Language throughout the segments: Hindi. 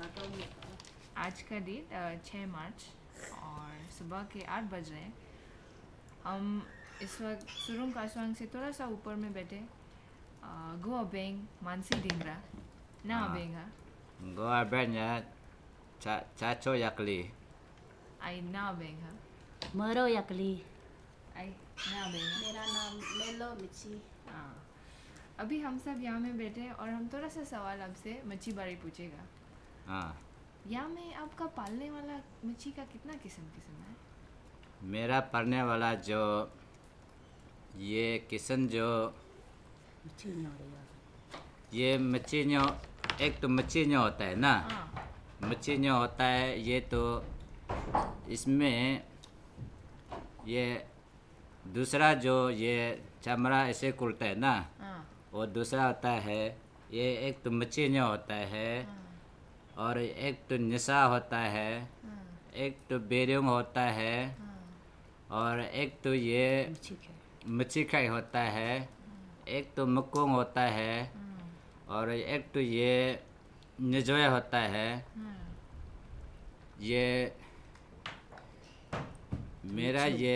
आज का डेट 6 मार्च और सुबह के 8 बज रहे हैं। हम इस वक्त सुरुंग कासवांग से थोड़ा सा ऊपर में बैठे गो अबेंग मानसी डिंगरा ना अबेंग हा Gua abenya Caco Yakli. आई ना अबेंग हा मरो यकली। आई ना अबेंग हा। मेरा नाम मेलो मिची। हाँ, अभी हम सब यहाँ में बैठे हैं और हम थोड़ा सा सवाल आपसे मच्छी बारे पूछेगा। हाँ, यहाँ में आपका पालने वाला मच्छी का कितना किस्म है? मेरा पढ़ने वाला जो ये किशन जो ये मच्छीनियों एक तो मच्छीनियों होता है ना, हाँ मच्छीनियों होता है ये तो इसमें ये दूसरा जो ये चमड़ा ऐसे खुलता है ना, हाँ और दूसरा होता है ये एक तो मच्छीनियों होता है और एक तो निशा होता है, एक तो बेरिंग होता है और एक तो ये मच्छी खाई होता है, एक तो मकुंग होता है और एक तो ये निजोया होता है। ये मेरा ये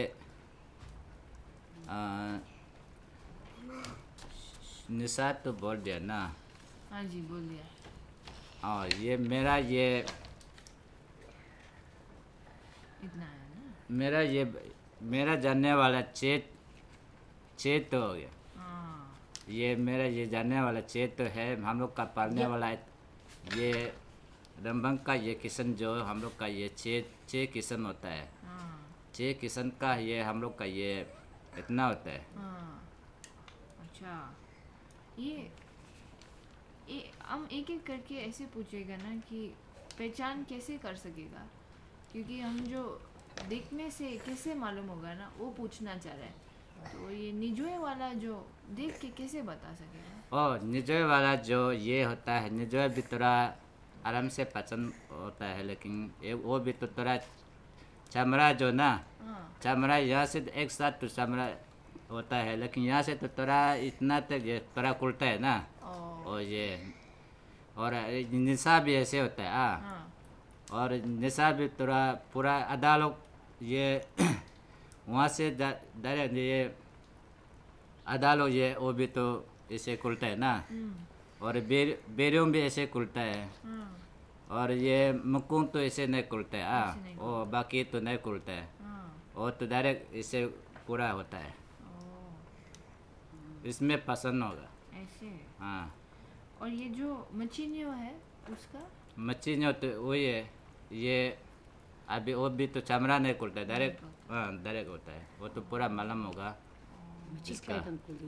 निशा तो बोल दिया ना। हाँ जी बोल दिया। और ये मेरा ये इतना है ना। मेरा जानने वाला चेत तो हो गया। हाँ ये मेरा ये जानने वाला चेत तो है। हम लोग का पालने वाला ये रंबंग का ये किस्म जो हम लोग का ये छः किस्म होता है। हाँ 6 किस्म का ये हम लोग का ये इतना होता है। हाँ अच्छा, ये हम एक एक करके ऐसे पूछेगा ना कि पहचान कैसे कर सकेगा, क्योंकि हम जो देखने से कैसे मालूम होगा ना वो पूछना चाह रहे हैं। तो ये निजोए वाला जो देख के कैसे बता सकेगा? और निजोय वाला जो ये होता है, निजोय भी थोड़ा आराम से पसंद होता है, लेकिन वो भी तो थोड़ा चमड़ा जो ना, हाँ चमड़ा यहाँ से एक साथ तो चमड़ा होता है, लेकिन यहाँ से तो थोड़ा इतना तक ये थोड़ा खुलता है ना। और ये और निशा भी ऐसे होता है। हाँ और निशा भी थोड़ा पूरा आधा लोग ये वहाँ से डायरेक्ट ये आधा लोग ये वो भी तो ऐसे खुलता है ना। और बेरियों भी ऐसे खुलता है। और ये मकुंग तो ऐसे नहीं खुलता है। और बाकी तो नहीं खुलता है। और तो डायरेक्ट इसे पूरा होता है। इसमें पसंद होगा ऐसे। हाँ। और ये जो मच्छीनियो है उसका मच्छीनियों तो वही है ये अभी वो भी तो चमड़ा नहीं खुलता है, डायरेक्ट डायरेक्ट होता है। वो तो पूरा मालूम होगा इसका।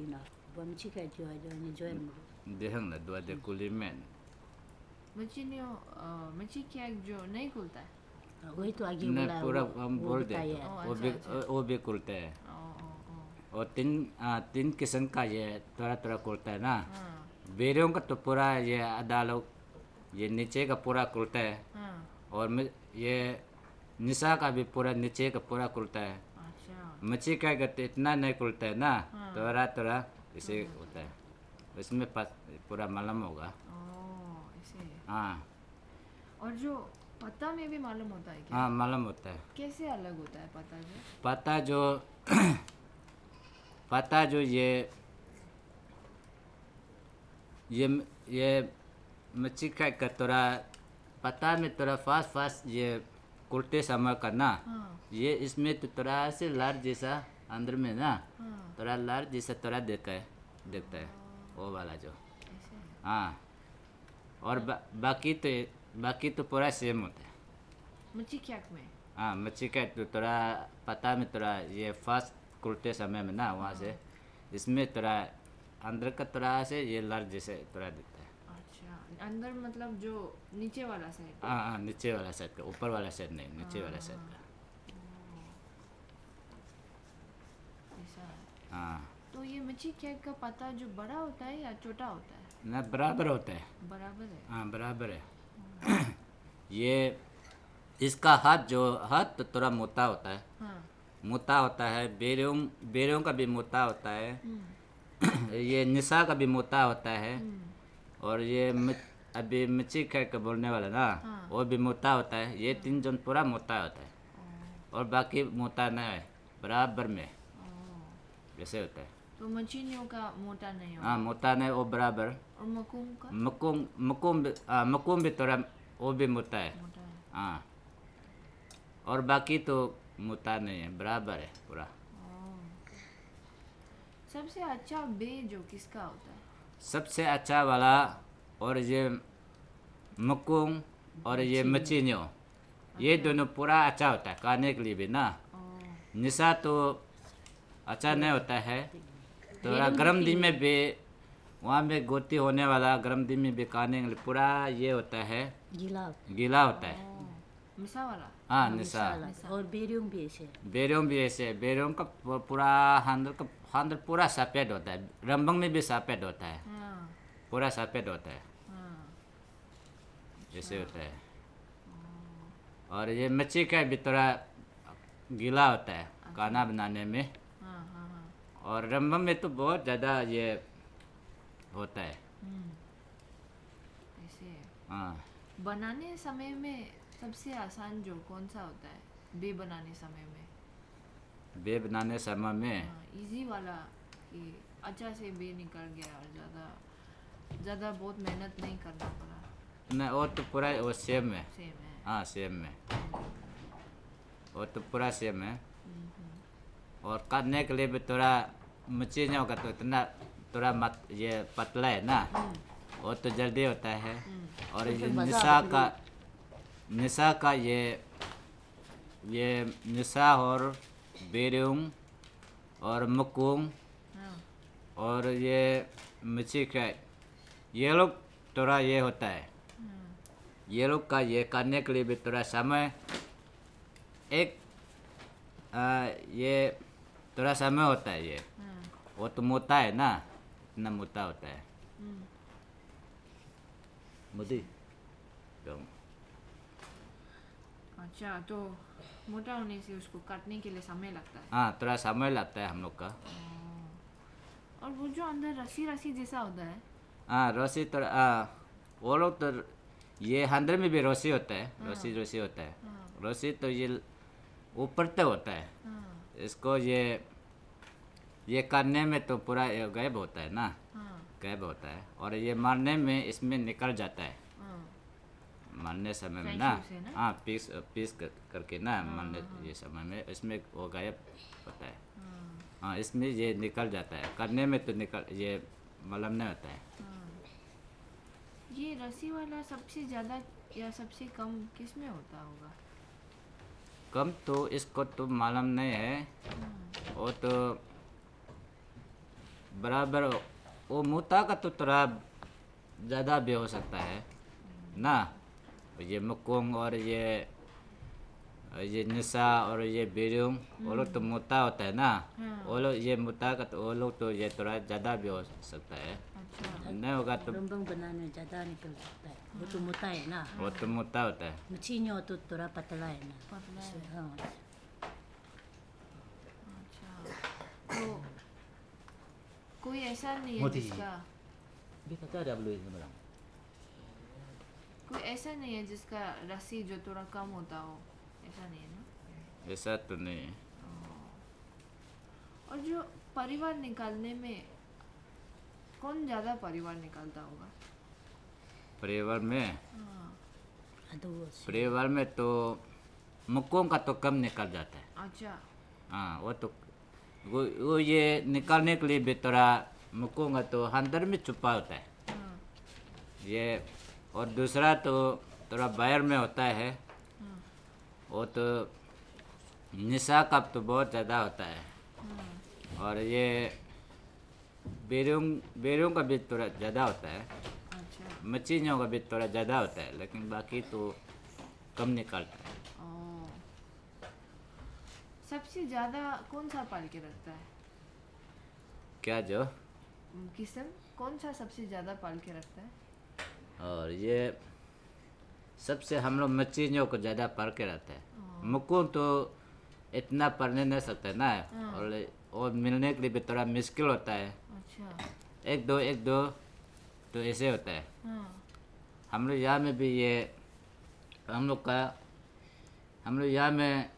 देखें ना दुआ दे कुली में मच्छीनियो मच्छी क्या जो नहीं खुलता है? वही तो आगे नहीं बोला पूरा वो- हम वो बोल दे बताया। वो भी खुलता है। और तीन किस्म का ये थोड़ा थोड़ा खुलता है ना। बेरियों का तो पूरा ये आधा लोग ये नीचे का पूरा खुलता है। और ये निशा का भी पूरा नीचे का पूरा खुलता है। अच्छा मच्छी का तो इतना नहीं खुलता है ना, थोड़ा थोड़ा इसे होता है। इसमें पूरा मालूम होगा। ऐसे। हाँ और जो पत्ता में भी मालूम होता है क्या? हाँ मालूम होता है। कैसे अलग होता है पत्ता जो? पता जो ये मच्छी का थोड़ा पता में थोड़ा फास्ट ये कुलते समय का ना। ये इसमें तो थोड़ा से लार जैसा अंदर में ना, थोड़ा लार जैसा थोड़ा देखता है वो वाला जो। हाँ और बाकी तो पूरा सेम होता है। मच्छी क्या में? हाँ मच्छी का तो थोड़ा पता में थोड़ा ये फास्ट कुलते समय में ना वहाँ से इसमें थोड़ा अंदर का थोड़ा से ये लार जैसे थोड़ा दिखता है। अच्छा अंदर मतलब जो नीचे वाला साइड? हाँ नीचे वाला साइड का, ऊपर वाला साइड नहीं, नीचे वाला साइड का। ऐसा है। हाँ तो ये मच्छी क्या का पत्ता जो बड़ा होता है या छोटा होता है? ना बराबर होता है। बराबर है। हाँ बराबर है। ये इसका हाथ तो थोड़ा मोटा होता है। हाँ मोटा होता है। बेरियों का भी मोटा होता है। ये निशा का भी मोटा होता है। और ये अभी मच्छी कैट का बोलने वाला ना, वो भी मोटा होता है। ये 3 जन पूरा मोटा होता है और बाकी मोटा नहीं है, बराबर में वैसे होता है। तो मछलियों का मोटा नहीं होगा। हाँ, मोटा नहीं, वो बराबर। और मकुम का मकुम भी थोड़ा वो भी मोटा है। मोटा है। हाँ, और बाकी तो मोटा नहीं है, बराबर है पूरा। सबसे अच्छा बे जो किसका होता है? सबसे अच्छा वाला और ये मकुम और ये मछलियों, ये दोनों पूरा अच्छा होता है खाने के लिए भी ना। निशा तो अच्छा नहीं होता है, थोड़ा गर्म दिन में भी वहाँ में गोती होने वाला, गर्म दिन में भी खाने के लिए पूरा ये होता है, गीला होता है। मिसा वाला। हाँ, निशा। और बेरियों भी ऐसे। बेरों भी ऐसे, बेरों का पूरा हैंडल पूरा सफ़ेद होता है। रंबंग में भी सफ़ेद होता है, पूरा सफ़ेद होता है, ऐसे होता है। और ये मच्छी का भी थोड़ा गीला होता है खाना बनाने में। और रंबंग में तो बहुत ज़्यादा ये होता है। ऐसे है। हाँ, बनाने समय में सबसे आसान जो कौन सा होता है? बे बनाने समय में। बे बनाने समय में इजी वाला कि अच्छा से बे निकल गया और ज़्यादा बहुत मेहनत नहीं करना पड़ा। नहीं, वो तो पूरा वो सेम है। सेम है। हाँ, सेम है, वो तो पूरा सेम है। और काटने के लिए भी थोड़ा मछलियों का तो इतना थोड़ा ये पतला है ना, वो तो जल्दी होता है। और ये निशा का ये निशा और बेरुंग और मकुम और ये मच्छी का ये लोग थोड़ा ये होता है। ये लोग का ये करने के लिए भी थोड़ा समय ये थोड़ा समय होता है। ये वो तो मोटा है ना, इतना मोटा होता है। मोदी अच्छा, तो मोटा होने से उसको काटने के लिए समय लगता है। हाँ, थोड़ा समय लगता है हम लोग का। और वो जो अंदर रस्सी रस्सी जैसा होता है। हाँ, रस्सी थोड़ा वो लोग तो ये अंदर में भी रस्सी होता है, रस्सी होता है। रस्सी तो ये ऊपर तक होता है। इसको ये करने में तो पूरा गायब होता है ना, गायब होता है। और ये मारने में इसमें निकल जाता है, मारने समय में ना। हाँ, पीस करके ना मारने ये समय में इसमें वो गायब होता है। हाँ, इसमें ये निकल जाता है, करने में तो ये मालूम नहीं होता है। ये रस्सी वाला सबसे ज़्यादा या सबसे कम किस में होता होगा? कम तो इसको तो मालूम नहीं है, वो तो बराबर। वो मोटा का तो थोड़ा ज़्यादा भी हो सकता है ना। ये मकुम और ये निशा और ये बेरुंग, वो लोग तो मोटा होता है ना। वो लोग ये मोटा का तो वो लोग तो ये थोड़ा ज़्यादा भी हो सकता है। अच्छा। नहीं होगा तो रंबंग बनाने में ज़्यादा निकल सकता है, वो तो मोटा है ना। वो तो मोटा होता है। मछलियों तो थोड़ा पतला है ना। पतला है। हाँ। अच्छा, तो कोई ऐसा नहीं है जिसका कोई ऐसा नहीं है जिसका रस्सी जो थोड़ा कम होता हो, ऐसा नहीं है ना? ऐसा तो नहीं है। और जो परिवार निकालने में कौन ज़्यादा परिवार निकालता होगा? परिवार में तो तो मकुम का तो कम निकल जाता है। अच्छा। हाँ, वो तो वो ये निकालने के लिए भी थोड़ा मकुम का तो अंदर में छुपा होता है ये। और दूसरा तो थोड़ा बाहर में होता है, वो तो निशा का तो बहुत ज़्यादा होता है। और ये बेरुंग का भी थोड़ा ज़्यादा होता है। अच्छा। मछलियों का भी थोड़ा ज़्यादा होता है, लेकिन बाकी तो कम निकलता है। सबसे ज़्यादा कौन सा पाल के रखता है? क्या जो किस्म कौन सा सबसे ज़्यादा पाल के रखता है? और ये सबसे हम लोग मछलियों को ज़्यादा पाल के रहता है। मुकुम तो इतना पढ़ने नहीं सकता ना, और मिलने के लिए भी थोड़ा मुश्किल होता है। अच्छा। एक दो तो ऐसे होता है। हम लोग यहाँ में भी ये हम लोग यहाँ में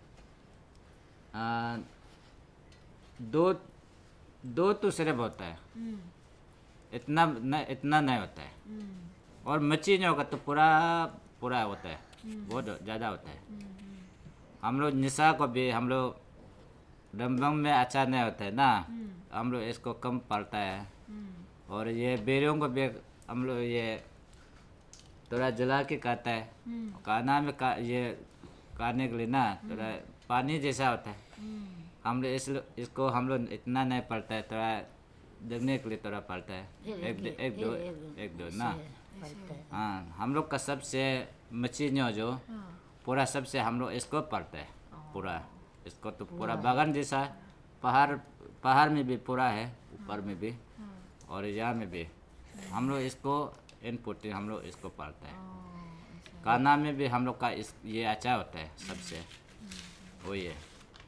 दो दो तो सिर्फ होता है, इतना नहीं होता है। और मछलियों का तो पूरा पूरा होता है, बहुत ज़्यादा होता है। हम लोग निशा को भी हम लोग रंबंग में अच्छा नहीं होता है ना, हम लोग इसको कम पालता है। और ये बेरियों को भी हम लोग ये थोड़ा जला के खाता है। खाना में ये खाने के लिए ना थोड़ा पानी जैसा होता है। हम लोग इसको हम लोग इतना नहीं पालता है, थोड़ा देखने के लिए थोड़ा पालता है, एक दो ना। हाँ, हम लोग का सबसे मछलियों जो पूरा सबसे हम लोग इसको पालते हैं पूरा। इसको तो पूरा बागान जैसा पहाड़ में भी पूरा है, ऊपर में भी और यहाँ में भी हम लोग इसको इनपुट हम लोग इसको पालते हैं। खाना में भी हम लोग का ये अच्छा होता है सबसे, वही है।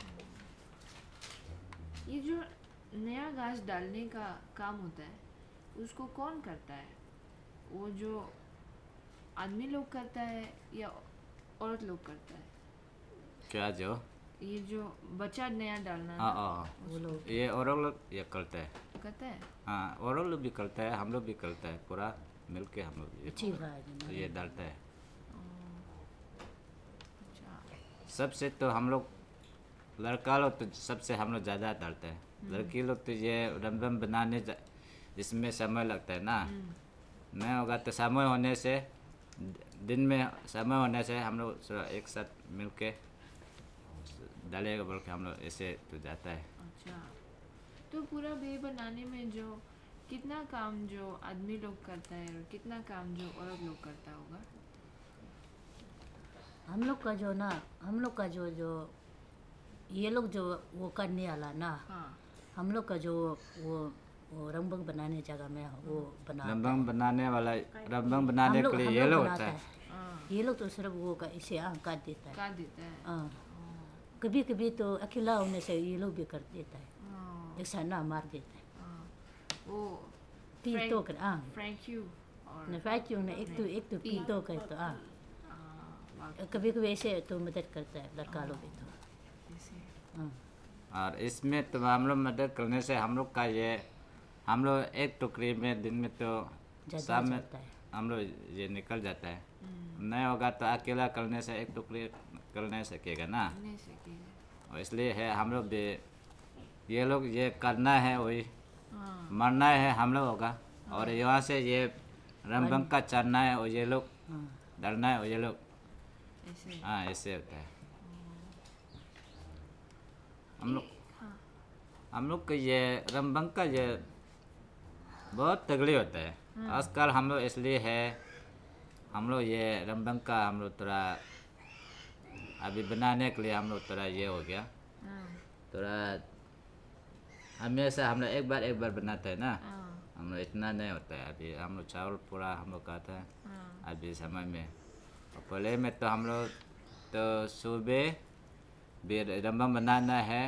ये जो नया घास डालने का काम होता है उसको कौन करता है? वो जो आदमी लोग करता है या औरत लोग करता है? क्या जो ये जो बच्चा नया डालना वो लोग ये और लोग ये करते हैं। करता है? हाँ, और लोग भी करते हैं, हम लोग भी करते हैं, पूरा मिलके हम लोग ये डालते हैं। सबसे तो हम लोग लड़का लोग तो सबसे हम लोग ज़्यादा डालते हैं। लड़की लोग तो ये रंबम बनाने इसमें समय लगता है ना, नहीं होगा तो समय होने से दिन में समय होने से हम लोग एक साथ मिलके डालेगा बोल के हम लोग ऐसे तो जाता है। अच्छा, तो पूरा बे बनाने में जो कितना काम जो आदमी लोग करता है और कितना काम जो औरत लोग करता होगा? हम लोग का जो ना, हम लोग का जो ये लोग जो वो करने वाला ना, हाँ, हम लोग का जो वो रंबंग बनाने जगह में वो बनाता है। रंबंग बनाने वाला रंबंग बनाने के लिए ये लोग होता है। ये लोग तो सिर्फ वो का इसे काट देता है। काट देता है। हाँ, कभी कभी तो अकेला होने से ये लोग भी कर देता है, ऐसा ना मार देता है। वो पीतो कर फ्रैंक्यू और न फ्रैंक्यू न एक तो पीतो कर तो कभी कभी ऐसे तो मदद करता है लड़का लोग भी तो ऐसे। और इसमें तो हम लोग मदद करने से हम लोग का ये हम लोग एक टुकड़ी में दिन में तो शाम में हम लोग ये निकल जाता है। नहीं होगा तो अकेला करने से एक टुकड़ी कर नहीं सकेगा ना, नहीं सकेगा। और इसलिए है हम लोग भी ये लोग ये करना है, वही हाँ, मरना है हम लोग होगा। और यहाँ से ये रंबंग का चढ़ना है और ये लोग डरना है और ये लोग ऐसे। हाँ ऐसे होता है। हम लोग का ये रंबंग का ये बहुत तगड़ी होता है आजकल। हम लोग इसलिए है हम लोग ये रंबंग का हम लोग थोड़ा अभी बनाने के लिए हम लोग थोड़ा ये हो गया, थोड़ा हमेशा हम लोग एक बार बनाते हैं ना, हम लोग इतना नहीं होता है। अभी हम लोग चावल पूरा हम लोग खाता है अभी समय में। और पहले में तो हम लोग तो सुबह भी रंबंग बनाना है,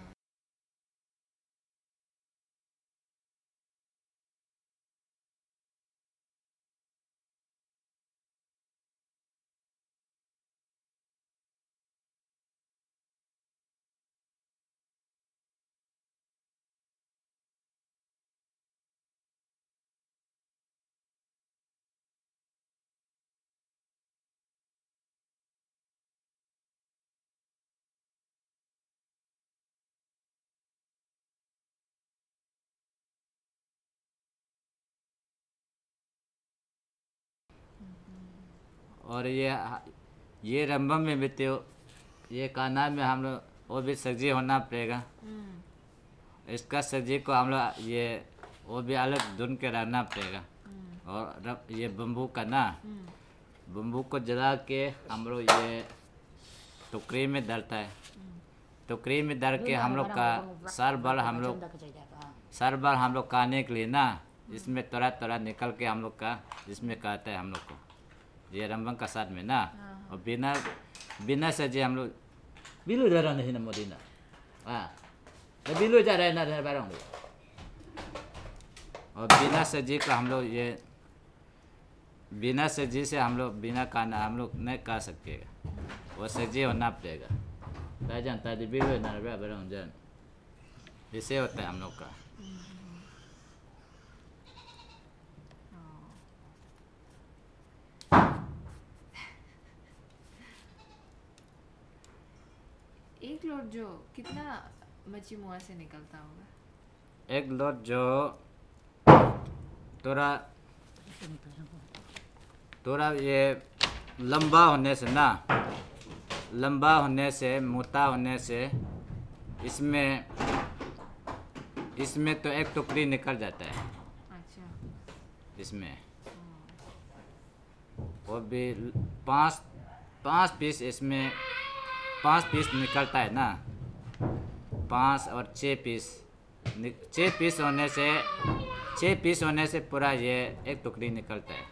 और ये रंबंग में भी तो ये खाना में हम लोग वो भी सब्जी होना पड़ेगा। इसका सब्जी को हम लोग ये वो भी अलग धुन के रखना पड़ेगा। और ये बम्बू का ना, बम्बू को जला के हम लोग ये टोकरी में डालता है। टोकरी में डाल के हम लोग का साल भर हम लोग खाने के लिए ना इसमें थोड़ा थोड़ा निकल के हम लोग का इसमें खाता है हम लोग को ये रंबंग का साथ में ना। और बिना सब्जी हम लोग बिलू जा रहा नहीं ना मोदीना, हाँ तो बिलू जा रहा है ना बारह। और बिना सब्जी का हम लोग ये बिना सब्जी से हम लोग बिना खाना हम लोग नहीं खा सकेगा, वो सब्जी होना पड़ेगा। ताजन ताजी बिल्कुल ना बराबर जन ऐसे होता है हम लोग का। एक लोट जो कितना मच्छी मुआ से निकलता होगा? एक लोट जो थोड़ा ये लंबा होने से ना, लंबा होने से मोटा होने से इसमें तो एक टुकड़ी निकल जाता है अच्छा। इसमें, वो भी पाँच पीस, इसमें 5 पीस निकलता है ना, 5 और 6 पीस, 6 पीस होने से पूरा ये एक टुकड़ी निकलता है।